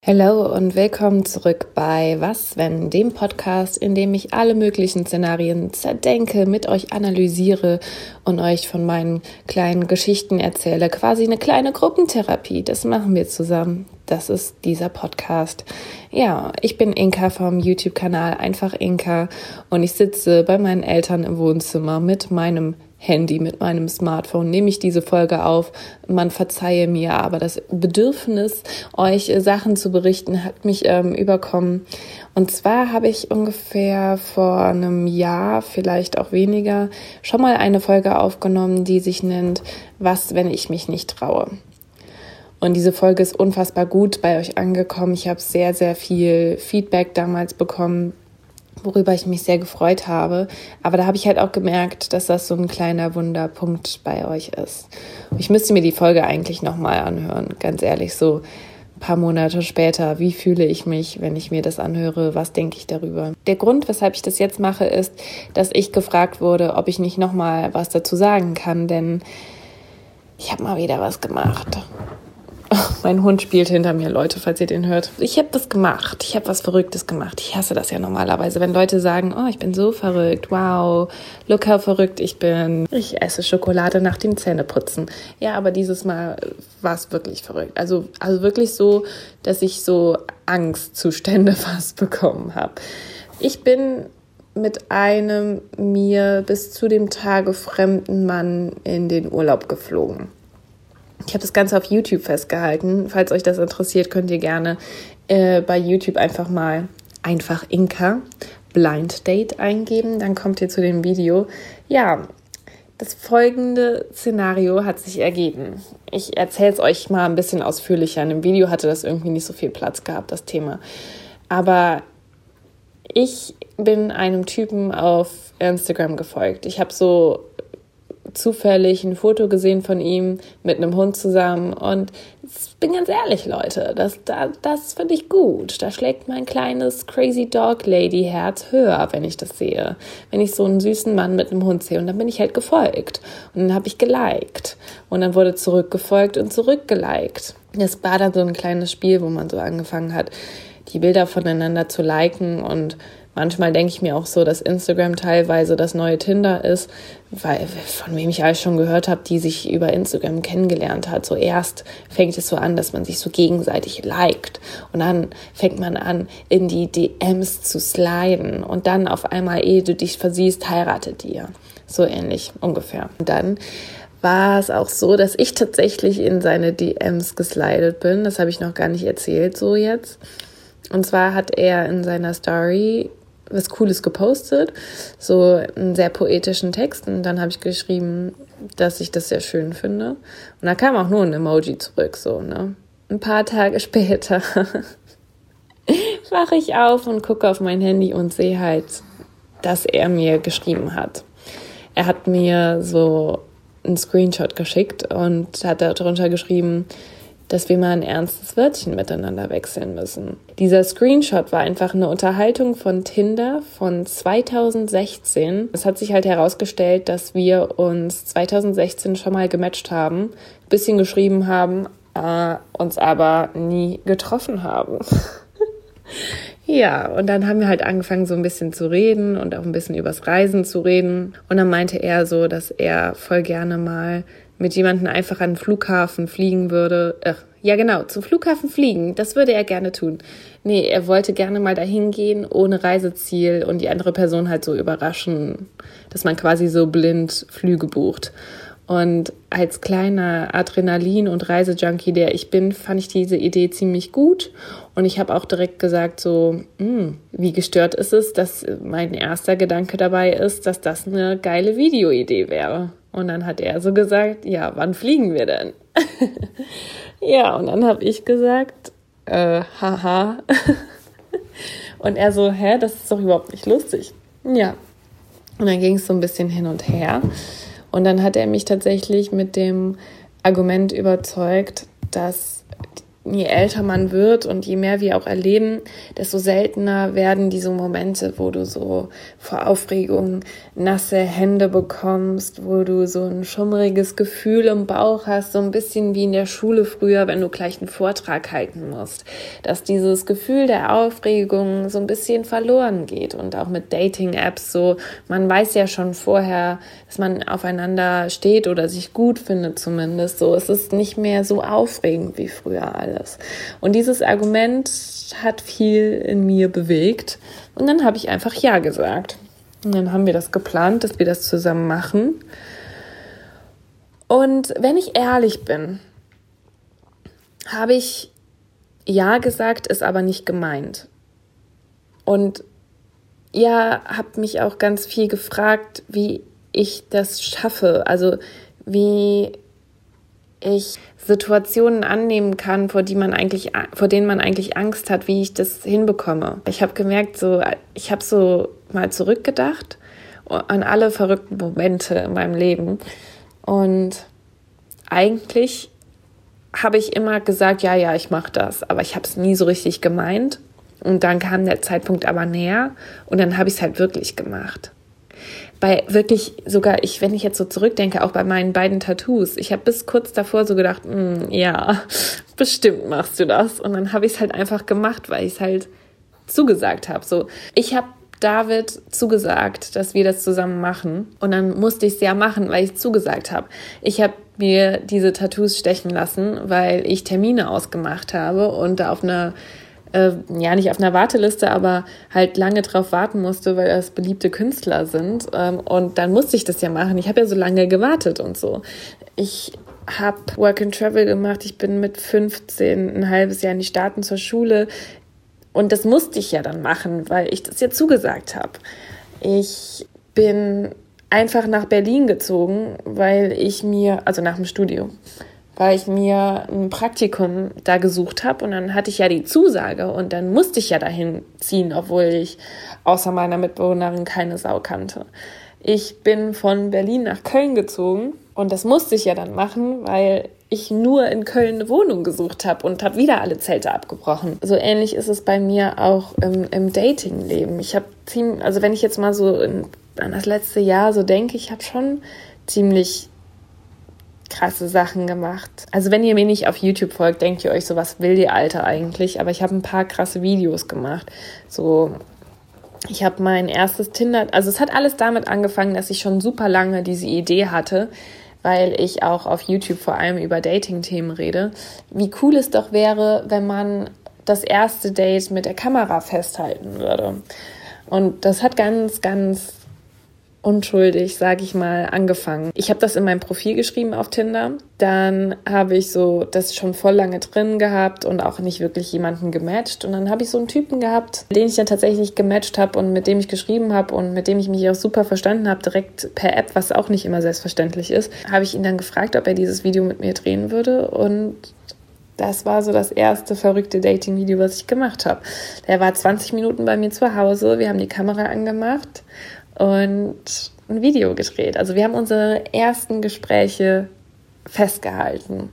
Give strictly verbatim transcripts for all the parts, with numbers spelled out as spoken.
Hallo und willkommen zurück bei Was, wenn, dem Podcast, in dem ich alle möglichen Szenarien zerdenke, mit euch analysiere und euch von meinen kleinen Geschichten erzähle. Quasi eine kleine Gruppentherapie, das machen wir zusammen. Das ist dieser Podcast. Ja, ich bin Inka vom YouTube-Kanal Einfach Inka und ich sitze bei meinen Eltern im Wohnzimmer mit meinem Handy, mit meinem Smartphone, nehme ich diese Folge auf. Man verzeihe mir, aber das Bedürfnis, euch Sachen zu berichten, hat mich ähm, überkommen. Und zwar habe ich ungefähr vor einem Jahr, vielleicht auch weniger, schon mal eine Folge aufgenommen, die sich nennt Was, wenn ich mich nicht traue? Und diese Folge ist unfassbar gut bei euch angekommen. Ich habe sehr, sehr viel Feedback damals bekommen, worüber ich mich sehr gefreut habe. Aber da habe ich halt auch gemerkt, dass das so ein kleiner Wunderpunkt bei euch ist. Ich müsste mir die Folge eigentlich nochmal anhören, ganz ehrlich, so ein paar Monate später. Wie fühle ich mich, wenn ich mir das anhöre? Was denke ich darüber? Der Grund, weshalb ich das jetzt mache, ist, dass ich gefragt wurde, ob ich nicht nochmal was dazu sagen kann, denn ich habe mal wieder was gemacht. Mein Hund spielt hinter mir, Leute, falls ihr den hört. Ich habe das gemacht. Ich habe was Verrücktes gemacht. Ich hasse das ja normalerweise, wenn Leute sagen, oh, ich bin so verrückt. Wow, look how verrückt ich bin. Ich esse Schokolade nach dem Zähneputzen. Ja, aber dieses Mal war es wirklich verrückt. Also, also wirklich so, dass ich so Angstzustände fast bekommen habe. Ich bin mit einem mir bis zu dem Tage fremden Mann in den Urlaub geflogen. Ich habe das Ganze auf YouTube festgehalten. Falls euch das interessiert, könnt ihr gerne äh, bei YouTube einfach mal einfach Inka Blind Date eingeben. Dann kommt ihr zu dem Video. Ja, das folgende Szenario hat sich ergeben. Ich erzähle es euch mal ein bisschen ausführlicher. In dem Video hatte das irgendwie nicht so viel Platz gehabt, das Thema. Aber ich bin einem Typen auf Instagram gefolgt. Ich habe so zufällig ein Foto gesehen von ihm mit einem Hund zusammen und ich bin ganz ehrlich, Leute, das, das, das finde ich gut. Da schlägt mein kleines Crazy Dog Lady Herz höher, wenn ich das sehe. Wenn ich so einen süßen Mann mit einem Hund sehe und dann bin ich halt gefolgt und dann habe ich geliked und dann wurde zurückgefolgt und zurückgeliked. Das war dann so ein kleines Spiel, wo man so angefangen hat, die Bilder voneinander zu liken und manchmal denke ich mir auch so, dass Instagram teilweise das neue Tinder ist, weil von wem ich alles schon gehört habe, die sich über Instagram kennengelernt hat. So erst fängt es so an, dass man sich so gegenseitig liked und dann fängt man an, in die D Ms zu sliden und dann auf einmal, ehe du dich versiehst, heiratet ihr. So ähnlich ungefähr. Und dann war es auch so, dass ich tatsächlich in seine D Ms geslidet bin. Das habe ich noch gar nicht erzählt so jetzt. Und zwar hat er in seiner Story was Cooles gepostet, so einen sehr poetischen Text. Und dann habe ich geschrieben, dass ich das sehr schön finde. Und da kam auch nur ein Emoji zurück, so, ne? Ein paar Tage später wache ich auf und gucke auf mein Handy und sehe halt, dass er mir geschrieben hat. Er hat mir so einen Screenshot geschickt und hat darunter geschrieben, dass wir mal ein ernstes Wörtchen miteinander wechseln müssen. Dieser Screenshot war einfach eine Unterhaltung von Tinder von zweitausendsechzehn. Es hat sich halt herausgestellt, dass wir uns zweitausendsechzehn schon mal gematcht haben, ein bisschen geschrieben haben, äh, uns aber nie getroffen haben. Ja, und dann haben wir halt angefangen, so ein bisschen zu reden und auch ein bisschen übers Reisen zu reden. Und dann meinte er so, dass er voll gerne mal mit jemandem einfach an den Flughafen fliegen würde. Ach, ja genau, zum Flughafen fliegen, das würde er gerne tun. Nee, er wollte gerne mal dahin gehen, ohne Reiseziel und die andere Person halt so überraschen, dass man quasi so blind Flüge bucht. Und als kleiner Adrenalin- und Reisejunkie, der ich bin, fand ich diese Idee ziemlich gut. Und ich habe auch direkt gesagt so, mh, wie gestört ist es, dass mein erster Gedanke dabei ist, dass das eine geile Videoidee wäre. Und dann hat er so gesagt, ja, wann fliegen wir denn? Ja, und dann habe ich gesagt, äh, haha. Und er so, hä, das ist doch überhaupt nicht lustig. Ja, und dann ging es so ein bisschen hin und her. Und dann hat er mich tatsächlich mit dem Argument überzeugt, dass je älter man wird und je mehr wir auch erleben, desto seltener werden diese Momente, wo du so vor Aufregung nasse Hände bekommst, wo du so ein schummriges Gefühl im Bauch hast, so ein bisschen wie in der Schule früher, wenn du gleich einen Vortrag halten musst, dass dieses Gefühl der Aufregung so ein bisschen verloren geht. Und auch mit Dating-Apps so, man weiß ja schon vorher, dass man aufeinander steht oder sich gut findet zumindest, so, es ist nicht mehr so aufregend wie früher alles. Und dieses Argument hat viel in mir bewegt. Und dann habe ich einfach Ja gesagt. Und dann haben wir das geplant, dass wir das zusammen machen. Und wenn ich ehrlich bin, habe ich Ja gesagt, ist aber nicht gemeint. Und ja, habe mich auch ganz viel gefragt, wie ich das schaffe. Also wie ich Situationen annehmen kann, vor die man eigentlich, vor denen man eigentlich Angst hat, wie ich das hinbekomme. Ich habe gemerkt, so, ich habe so mal zurückgedacht an alle verrückten Momente in meinem Leben und eigentlich habe ich immer gesagt, ja, ja, ich mache das, aber ich habe es nie so richtig gemeint und dann kam der Zeitpunkt aber näher und dann habe ich es halt wirklich gemacht. Bei wirklich sogar, ich, wenn ich jetzt so zurückdenke, auch bei meinen beiden Tattoos, ich habe bis kurz davor so gedacht, ja, bestimmt machst du das. Und dann habe ich es halt einfach gemacht, weil ich es halt zugesagt habe. So, ich habe David zugesagt, dass wir das zusammen machen. Und dann musste ich es ja machen, weil ich es zugesagt habe. Ich habe mir diese Tattoos stechen lassen, weil ich Termine ausgemacht habe und da auf einer Äh, ja, nicht auf einer Warteliste, aber halt lange drauf warten musste, weil das beliebte Künstler sind. Ähm, und dann musste ich das ja machen. Ich habe ja so lange gewartet und so. Ich habe Work and Travel gemacht. Ich bin mit fünfzehn ein halbes Jahr in die Staaten zur Schule. Und das musste ich ja dann machen, weil ich das ja zugesagt habe. Ich bin einfach nach Berlin gezogen, weil ich mir, also nach dem Studium, weil ich mir ein Praktikum da gesucht habe und dann hatte ich ja die Zusage und dann musste ich ja dahin ziehen, obwohl ich außer meiner Mitbewohnerin keine Sau kannte. Ich bin von Berlin nach Köln gezogen und das musste ich ja dann machen, weil ich nur in Köln eine Wohnung gesucht habe und habe wieder alle Zelte abgebrochen. So ähnlich ist es bei mir auch im, im Dating-Leben. Ich habe ziemlich, also wenn ich jetzt mal so in, an das letzte Jahr so denke, ich habe schon ziemlich krasse Sachen gemacht. Also wenn ihr mir nicht auf YouTube folgt, denkt ihr euch so, was will die Alte eigentlich? Aber ich habe ein paar krasse Videos gemacht. So, ich habe mein erstes Tinder, also es hat alles damit angefangen, dass ich schon super lange diese Idee hatte, weil ich auch auf YouTube vor allem über Dating-Themen rede, wie cool es doch wäre, wenn man das erste Date mit der Kamera festhalten würde. Und das hat ganz, ganz unschuldig, sage ich mal, angefangen. Ich habe das in meinem Profil geschrieben auf Tinder. Dann habe ich so das schon voll lange drin gehabt und auch nicht wirklich jemanden gematcht. Und dann habe ich so einen Typen gehabt, den ich dann tatsächlich gematcht habe und mit dem ich geschrieben habe und mit dem ich mich auch super verstanden habe, direkt per App, was auch nicht immer selbstverständlich ist, habe ich ihn dann gefragt, ob er dieses Video mit mir drehen würde. Und das war so das erste verrückte Dating-Video, was ich gemacht habe. Der war zwanzig Minuten bei mir zu Hause. Wir haben die Kamera angemacht und ein Video gedreht. Also wir haben unsere ersten Gespräche festgehalten.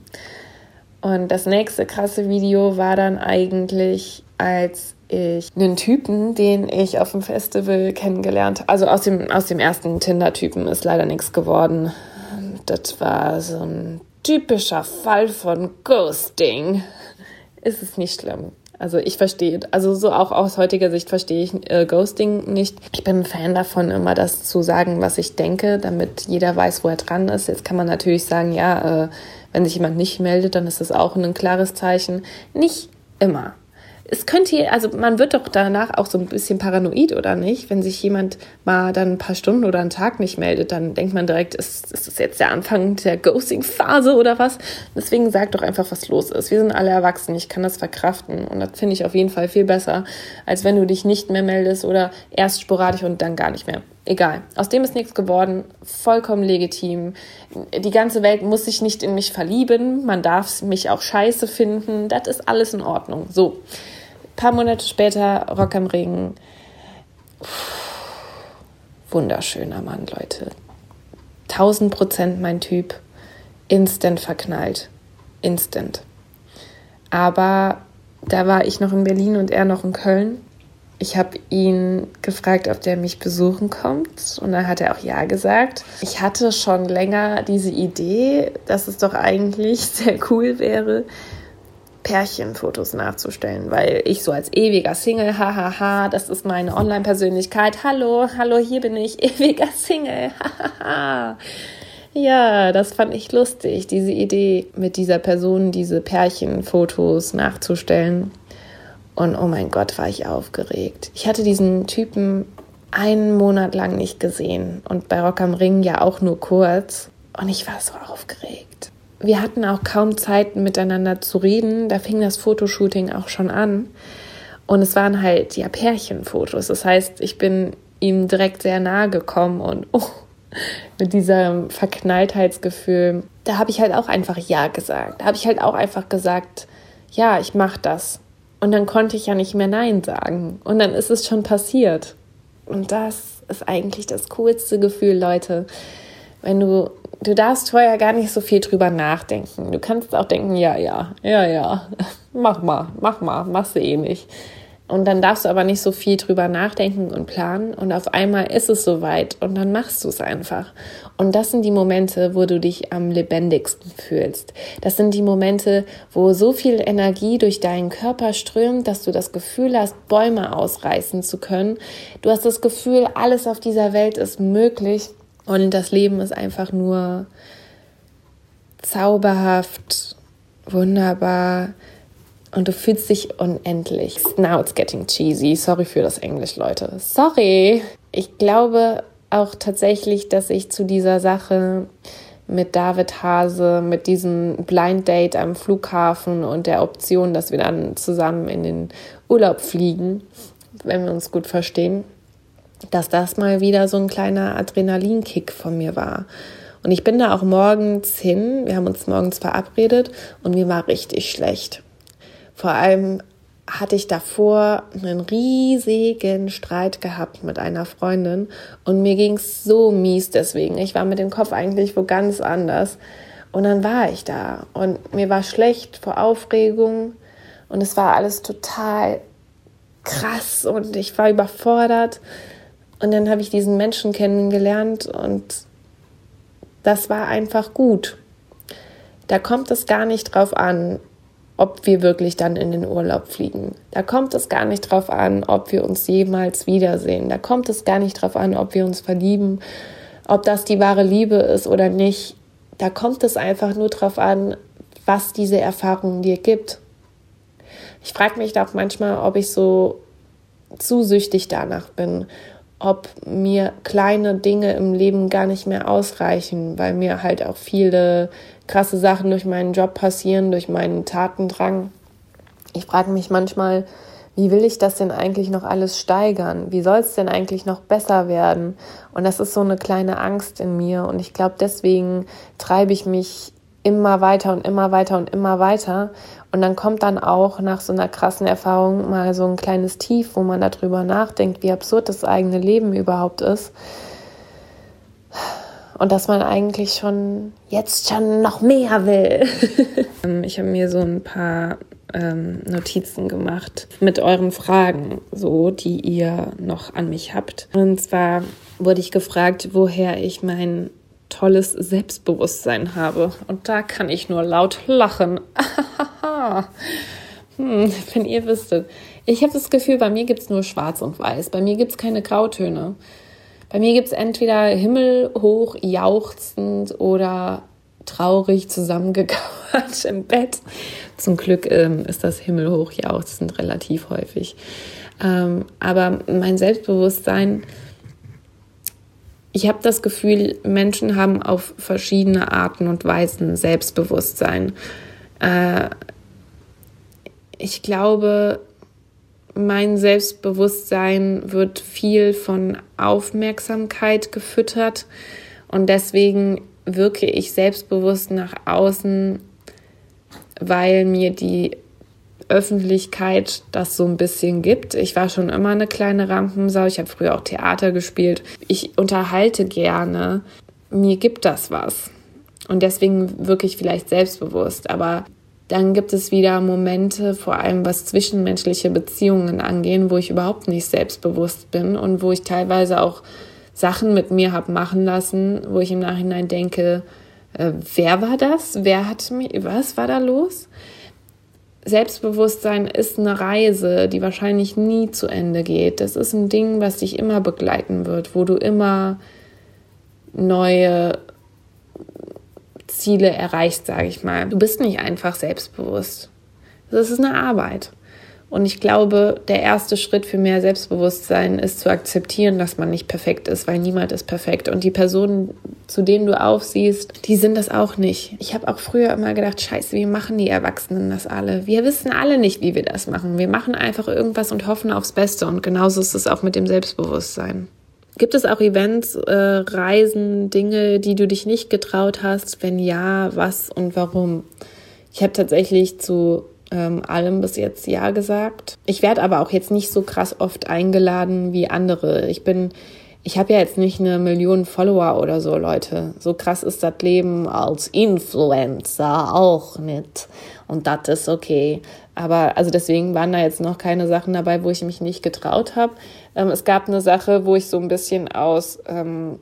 Und das nächste krasse Video war dann eigentlich, als ich einen Typen, den ich auf dem Festival kennengelernt habe, also aus dem, aus dem ersten Tinder-Typen ist leider nichts geworden. Das war so ein typischer Fall von Ghosting. Ist es nicht schlimm. Also ich verstehe, also so auch aus heutiger Sicht verstehe ich äh, Ghosting nicht. Ich bin ein Fan davon, immer das zu sagen, was ich denke, damit jeder weiß, wo er dran ist. Jetzt kann man natürlich sagen, ja, äh, wenn sich jemand nicht meldet, dann ist das auch ein klares Zeichen. Nicht immer. Es könnte, also man wird doch danach auch so ein bisschen paranoid, oder nicht? Wenn sich jemand mal dann ein paar Stunden oder einen Tag nicht meldet, dann denkt man direkt, ist, ist das jetzt der Anfang der Ghosting-Phase oder was? Deswegen sag doch einfach, was los ist. Wir sind alle erwachsen, ich kann das verkraften und das finde ich auf jeden Fall viel besser, als wenn du dich nicht mehr meldest oder erst sporadisch und dann gar nicht mehr. Egal. Aus dem ist nichts geworden. Vollkommen legitim. Die ganze Welt muss sich nicht in mich verlieben. Man darf mich auch scheiße finden. Das ist alles in Ordnung. So. Ein paar Monate später, Rock am Ring. Wunderschöner Mann, Leute. Tausend Prozent mein Typ. Instant verknallt. Instant. Aber da war ich noch in Berlin und er noch in Köln. Ich habe ihn gefragt, ob der mich besuchen kommt, und dann hat er auch ja gesagt. Ich hatte schon länger diese Idee, dass es doch eigentlich sehr cool wäre, Pärchenfotos nachzustellen, weil ich so als ewiger Single, hahaha, ha, ha, das ist meine Online-Persönlichkeit, hallo, hallo, hier bin ich, ewiger Single, hahaha. Ha. Ja, das fand ich lustig, diese Idee, mit dieser Person diese Pärchenfotos nachzustellen. Und oh mein Gott, war ich aufgeregt. Ich hatte diesen Typen einen Monat lang nicht gesehen und bei Rock am Ring ja auch nur kurz. Und ich war so aufgeregt. Wir hatten auch kaum Zeit, miteinander zu reden. Da fing das Fotoshooting auch schon an. Und es waren halt ja Pärchenfotos. Das heißt, ich bin ihm direkt sehr nahe gekommen und oh, mit diesem Verknalltheitsgefühl. Da habe ich halt auch einfach Ja gesagt. Da habe ich halt auch einfach gesagt, ja, ich mache das. Und dann konnte ich ja nicht mehr Nein sagen. Und dann ist es schon passiert. Und das ist eigentlich das coolste Gefühl, Leute. Wenn du, du darfst vorher gar nicht so viel drüber nachdenken. Du kannst auch denken, ja, ja, ja, ja, mach mal, mach mal, machst du eh nicht. Und dann darfst du aber nicht so viel drüber nachdenken und planen. Und auf einmal ist es soweit und dann machst du es einfach. Und das sind die Momente, wo du dich am lebendigsten fühlst. Das sind die Momente, wo so viel Energie durch deinen Körper strömt, dass du das Gefühl hast, Bäume ausreißen zu können. Du hast das Gefühl, alles auf dieser Welt ist möglich. Und das Leben ist einfach nur zauberhaft, wunderbar. Und du fühlst dich unendlich. Now it's getting cheesy. Sorry für das Englisch, Leute. Sorry. Ich glaube auch tatsächlich, dass ich zu dieser Sache mit David Hase, mit diesem Blind Date am Flughafen und der Option, dass wir dann zusammen in den Urlaub fliegen, wenn wir uns gut verstehen, dass das mal wieder so ein kleiner Adrenalinkick von mir war. Und ich bin da auch morgens hin. Wir haben uns morgens verabredet und mir war richtig schlecht. Vor allem hatte ich davor einen riesigen Streit gehabt mit einer Freundin und mir ging es so mies deswegen. Ich war mit dem Kopf eigentlich wo ganz anders. Und dann war ich da und mir war schlecht vor Aufregung und es war alles total krass und ich war überfordert. Und dann habe ich diesen Menschen kennengelernt und das war einfach gut. Da kommt es gar nicht drauf an, ob wir wirklich dann in den Urlaub fliegen. Da kommt es gar nicht drauf an, ob wir uns jemals wiedersehen. Da kommt es gar nicht drauf an, ob wir uns verlieben, ob das die wahre Liebe ist oder nicht. Da kommt es einfach nur drauf an, was diese Erfahrung dir gibt. Ich frage mich auch manchmal, ob ich so zu süchtig danach bin, ob mir kleine Dinge im Leben gar nicht mehr ausreichen, weil mir halt auch viele krasse Sachen durch meinen Job passieren, durch meinen Tatendrang. Ich frage mich manchmal, wie will ich das denn eigentlich noch alles steigern? Wie soll es denn eigentlich noch besser werden? Und das ist so eine kleine Angst in mir und ich glaube, deswegen treibe ich mich immer weiter und immer weiter und immer weiter. Und dann kommt dann auch nach so einer krassen Erfahrung mal so ein kleines Tief, wo man darüber nachdenkt, wie absurd das eigene Leben überhaupt ist. Und dass man eigentlich schon jetzt schon noch mehr will. Ich habe mir so ein paar ähm, Notizen gemacht mit euren Fragen, so die ihr noch an mich habt. Und zwar wurde ich gefragt, woher ich mein tolles Selbstbewusstsein habe. Und da kann ich nur laut lachen. hm, wenn ihr wüsstet. Ich habe das Gefühl, bei mir gibt es nur schwarz und weiß. Bei mir gibt es keine Grautöne. Bei mir gibt es entweder himmelhoch jauchzend oder traurig zusammengekauert im Bett. Zum Glück ähm, ist das himmelhoch jauchzend relativ häufig. Ähm, aber mein Selbstbewusstsein, ich habe das Gefühl, Menschen haben auf verschiedene Arten und Weisen Selbstbewusstsein. Äh, ich glaube, mein Selbstbewusstsein wird viel von Aufmerksamkeit gefüttert und deswegen wirke ich selbstbewusst nach außen, weil mir die Öffentlichkeit das so ein bisschen gibt. Ich war schon immer eine kleine Rampensau. Ich habe früher auch Theater gespielt. Ich unterhalte gerne. Mir gibt das was. Und deswegen wirke ich vielleicht selbstbewusst. Aber Dann gibt es wieder Momente, vor allem was zwischenmenschliche Beziehungen angehen, wo ich überhaupt nicht selbstbewusst bin und wo ich teilweise auch Sachen mit mir habe machen lassen, wo ich im Nachhinein denke, äh, wer war das? Wer hat mich, was war da los? Selbstbewusstsein ist eine Reise, die wahrscheinlich nie zu Ende geht. Das ist ein Ding, was dich immer begleiten wird, wo du immer neue Ziele erreichst, sage ich mal. Du bist nicht einfach selbstbewusst. Das ist eine Arbeit. Und ich glaube, der erste Schritt für mehr Selbstbewusstsein ist zu akzeptieren, dass man nicht perfekt ist, weil niemand ist perfekt. Und die Personen, zu denen du aufsiehst, die sind das auch nicht. Ich habe auch früher immer gedacht, scheiße, wie machen die Erwachsenen das alle? Wir wissen alle nicht, wie wir das machen. Wir machen einfach irgendwas und hoffen aufs Beste. Und genauso ist es auch mit dem Selbstbewusstsein. Gibt es auch Events, äh, Reisen, Dinge, die du dich nicht getraut hast? Wenn ja, was und warum? Ich habe tatsächlich zu ähm, allem bis jetzt Ja gesagt. Ich werde aber auch jetzt nicht so krass oft eingeladen wie andere. Ich bin, ich habe ja jetzt nicht eine Million Follower oder so, Leute. So krass ist das Leben als Influencer auch nicht. Und das ist okay. Aber also deswegen waren da jetzt noch keine Sachen dabei, wo ich mich nicht getraut habe. Ähm, es gab eine Sache, wo ich so ein bisschen aus ähm,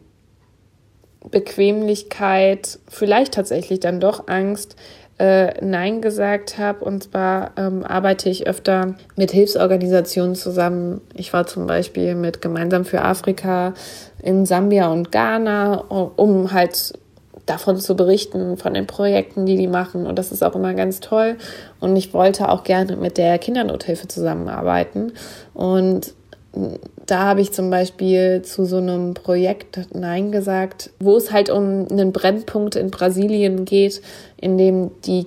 Bequemlichkeit, vielleicht tatsächlich dann doch Angst, äh, Nein gesagt habe. Und zwar ähm, arbeite ich öfter mit Hilfsorganisationen zusammen. Ich war zum Beispiel mit Gemeinsam für Afrika in Sambia und Ghana, um halt davon zu berichten, von den Projekten, die die machen. Und das ist auch immer ganz toll. Und ich wollte auch gerne mit der Kindernothilfe zusammenarbeiten. Und da habe ich zum Beispiel zu so einem Projekt Nein gesagt, wo es halt um einen Brennpunkt in Brasilien geht, in dem die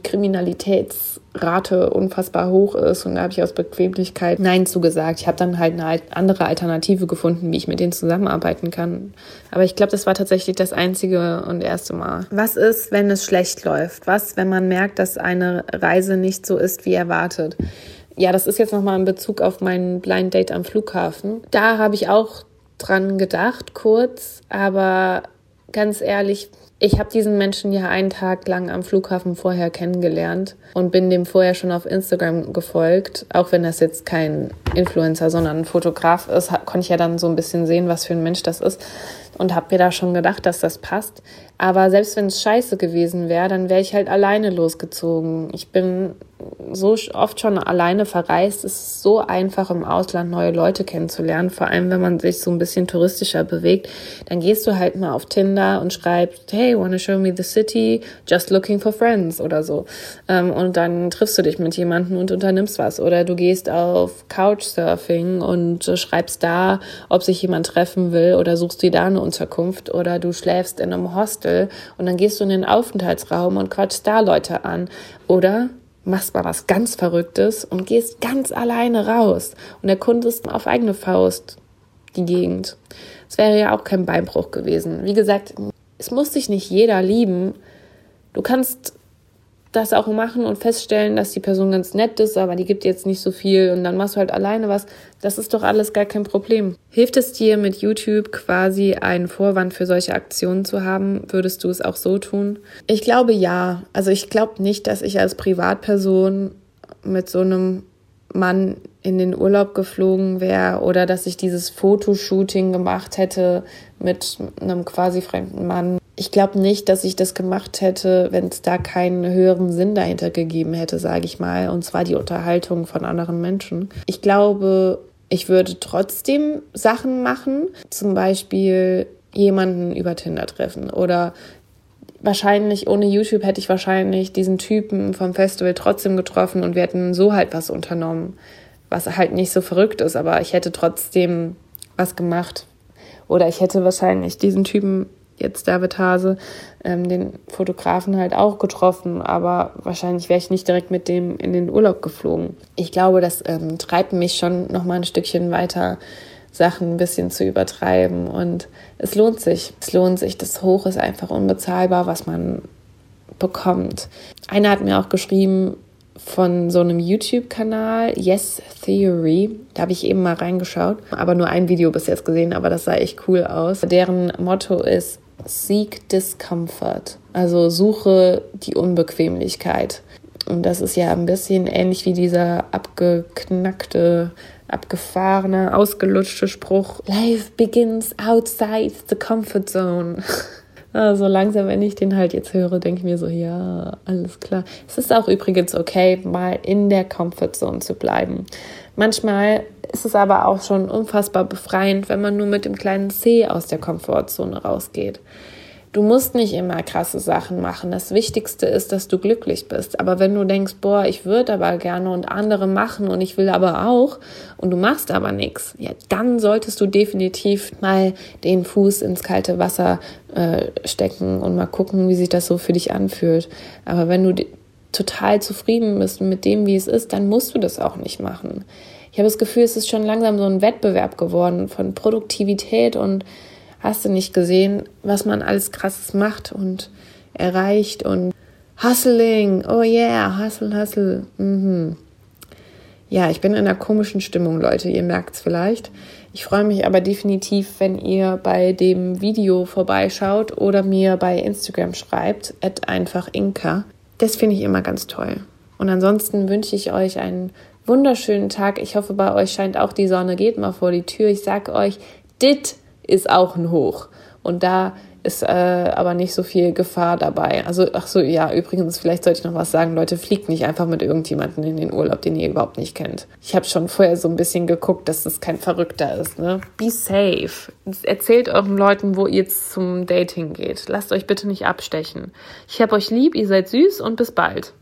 Kriminalitätsrate unfassbar hoch ist. Und da habe ich aus Bequemlichkeit Nein zugesagt. Ich habe dann halt eine andere Alternative gefunden, wie ich mit denen zusammenarbeiten kann. Aber ich glaube, das war tatsächlich das einzige und erste Mal. Was ist, wenn es schlecht läuft? Was, wenn man merkt, dass eine Reise nicht so ist, wie erwartet? Ja, das ist jetzt nochmal in Bezug auf mein Blind Date am Flughafen. Da habe ich auch dran gedacht, kurz, aber ganz ehrlich, ich habe diesen Menschen ja einen Tag lang am Flughafen vorher kennengelernt und bin dem vorher schon auf Instagram gefolgt. Auch wenn das jetzt kein Influencer, sondern ein Fotograf ist, konnte ich ja dann so ein bisschen sehen, was für ein Mensch das ist. Und habe mir da schon gedacht, dass das passt. Aber selbst wenn es scheiße gewesen wäre, dann wäre ich halt alleine losgezogen. Ich bin so oft schon alleine verreist. Es ist so einfach, im Ausland neue Leute kennenzulernen. Vor allem, wenn man sich so ein bisschen touristischer bewegt. Dann gehst du halt mal auf Tinder und schreibst, hey, wanna show me the city? Just looking for friends oder so. Und dann triffst du dich mit jemandem und unternimmst was. Oder du gehst auf Couchsurfing und schreibst da, ob sich jemand treffen will, oder suchst dir da eine Unterkunft, oder du schläfst in einem Hostel und dann gehst du in den Aufenthaltsraum und quatschst da Leute an. Oder machst mal was ganz Verrücktes und gehst ganz alleine raus und erkundest auf eigene Faust die Gegend. Es wäre ja auch kein Beinbruch gewesen. Wie gesagt, es muss dich nicht jeder lieben. Du kannst das auch machen und feststellen, dass die Person ganz nett ist, aber die gibt jetzt nicht so viel und dann machst du halt alleine was. Das ist doch alles gar kein Problem. Hilft es dir, mit YouTube quasi einen Vorwand für solche Aktionen zu haben? Würdest du es auch so tun? Ich glaube ja. Also ich glaube nicht, dass ich als Privatperson mit so einem Mann in den Urlaub geflogen wäre oder dass ich dieses Fotoshooting gemacht hätte mit einem quasi fremden Mann. Ich glaube nicht, dass ich das gemacht hätte, wenn es da keinen höheren Sinn dahinter gegeben hätte, sage ich mal, und zwar die Unterhaltung von anderen Menschen. Ich glaube, ich würde trotzdem Sachen machen, zum Beispiel jemanden über Tinder treffen oder wahrscheinlich ohne YouTube hätte ich wahrscheinlich diesen Typen vom Festival trotzdem getroffen und wir hätten so halt was unternommen, was halt nicht so verrückt ist, aber ich hätte trotzdem was gemacht. Oder ich hätte wahrscheinlich diesen Typen, jetzt David Hase, ähm, den Fotografen halt auch getroffen, aber wahrscheinlich wäre ich nicht direkt mit dem in den Urlaub geflogen. Ich glaube, das ähm, treibt mich schon noch mal ein Stückchen weiter, Sachen ein bisschen zu übertreiben und es lohnt sich. Es lohnt sich, das Hoch ist einfach unbezahlbar, was man bekommt. Einer hat mir auch geschrieben von so einem YouTube-Kanal, Yes Theory, da habe ich eben mal reingeschaut, aber nur ein Video bis jetzt gesehen, aber das sah echt cool aus. Deren Motto ist Seek Discomfort, also suche die Unbequemlichkeit. Und das ist ja ein bisschen ähnlich wie dieser abgeknackte, abgefahrene, ausgelutschte Spruch: Life begins outside the comfort zone. Also langsam, wenn ich den halt jetzt höre, denke ich mir so, ja, alles klar. Es ist auch übrigens okay, mal in der Comfort Zone zu bleiben. Manchmal ist es aber auch schon unfassbar befreiend, wenn man nur mit dem kleinen C aus der Komfortzone rausgeht. Du musst nicht immer krasse Sachen machen. Das Wichtigste ist, dass du glücklich bist. Aber wenn du denkst, boah, ich würde aber gerne und andere machen und ich will aber auch und du machst aber nichts, ja, dann solltest du definitiv mal den Fuß ins kalte Wasser äh, stecken und mal gucken, wie sich das so für dich anfühlt. Aber wenn du total zufrieden bist mit dem, wie es ist, dann musst du das auch nicht machen. Ich habe das Gefühl, es ist schon langsam so ein Wettbewerb geworden von Produktivität und hast du nicht gesehen, was man alles Krasses macht und erreicht und Hustling, oh yeah, hustle, hustle. Mhm. Ja, ich bin in einer komischen Stimmung, Leute, ihr merkt es vielleicht. Ich freue mich aber definitiv, wenn ihr bei dem Video vorbeischaut oder mir bei Instagram schreibt, at einfach Inka. Das finde ich immer ganz toll. Und ansonsten wünsche ich euch einen wunderschönen Tag. Ich hoffe, bei euch scheint auch die Sonne, geht mal vor die Tür. Ich sage euch, dit ist auch ein Hoch. Und da ist äh, aber nicht so viel Gefahr dabei. Also, ach so, ja, übrigens, vielleicht sollte ich noch was sagen. Leute, fliegt nicht einfach mit irgendjemandem in den Urlaub, den ihr überhaupt nicht kennt. Ich habe schon vorher so ein bisschen geguckt, dass das kein Verrückter ist, ne? Be safe. Erzählt euren Leuten, wo ihr zum Dating geht. Lasst euch bitte nicht abstechen. Ich hab euch lieb, ihr seid süß und bis bald.